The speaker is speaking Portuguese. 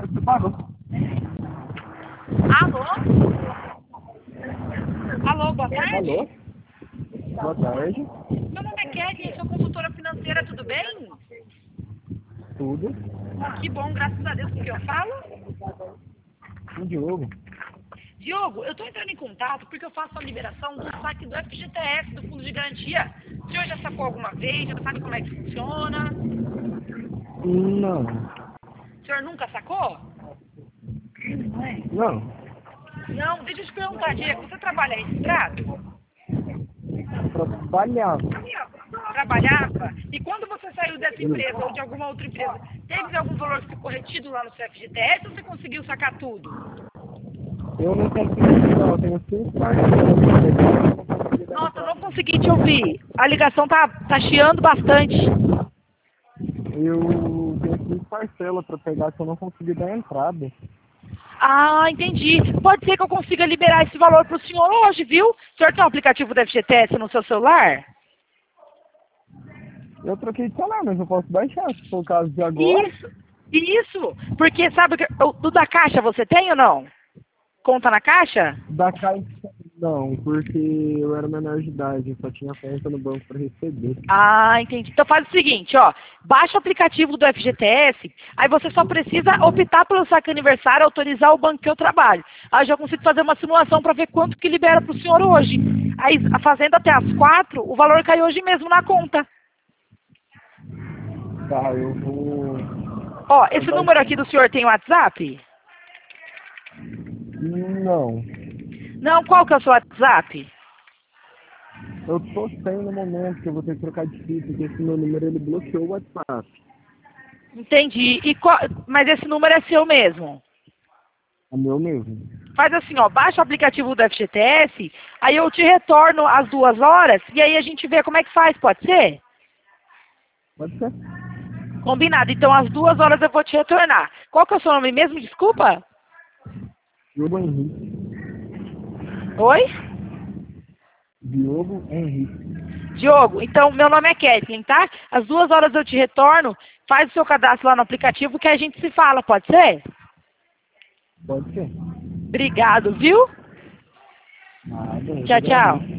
Você pagou. Alô? Alô, boa tarde. Alô? Boa tarde. Meu nome é Kelly, sou consultora financeira, tudo bem? Tudo. Que bom, graças a Deus, com que eu falo. O Diogo. Diogo, eu estou entrando em contato porque eu faço a liberação do saque do FGTS, do Fundo de Garantia. O senhor já sacou alguma vez? Já sabe como é que funciona? Não. O senhor nunca sacou? Não. Não, deixa eu te perguntar, Diego, você trabalha registrado? Trabalhava. Trabalhava? E quando você saiu dessa empresa ou de alguma outra empresa, teve algum valor que ficou retido lá no seu FGTS ou você conseguiu sacar tudo? Eu não consegui, não. Eu tenho 5 parcelas. Nossa, eu não consegui te ouvir. A ligação tá chiando bastante. Eu tenho 5 parcelas pra pegar que eu não consegui dar entrada. Ah, entendi. Pode ser que eu consiga liberar esse valor para o senhor hoje, viu? O senhor tem um aplicativo do FGTS no seu celular? Eu troquei de celular, mas eu posso baixar, se for o caso de agora. Isso. Porque sabe que do da Caixa você tem ou não? Conta na Caixa? Da Caixa, não, porque eu era menor de idade, eu só tinha conta no banco para receber. Ah, entendi. Então faz o seguinte, ó. Baixa o aplicativo do FGTS, aí você só precisa optar pelo saque aniversário, autorizar o banco que eu trabalho. Aí eu já consigo fazer uma simulação para ver quanto que libera para o senhor hoje. Aí, fazendo até as 4, o valor cai hoje mesmo na conta. Tá, eu vou... Ó, esse número aqui do senhor tem WhatsApp? Não, Não, qual que é o seu WhatsApp? eu tô sem no momento, que eu vou ter que trocar de fita, porque esse meu número ele bloqueou o WhatsApp. Entendi. Mas esse número é seu mesmo? É meu mesmo. Faz assim, ó, baixa o aplicativo do FGTS, aí eu te retorno às 2 horas e aí a gente vê como é que faz, pode ser? Pode ser. Combinado. Então às 2 horas eu vou te retornar. Qual que é o seu nome mesmo? Desculpa? Diogo Henrique. Oi? Diogo Henrique. Diogo, então meu nome é Kathleen, tá? Às 2 horas eu te retorno, faz o seu cadastro lá no aplicativo que a gente se fala, pode ser? Pode ser. Obrigado, viu? Nada, eu Tchau, agradeço. tchau.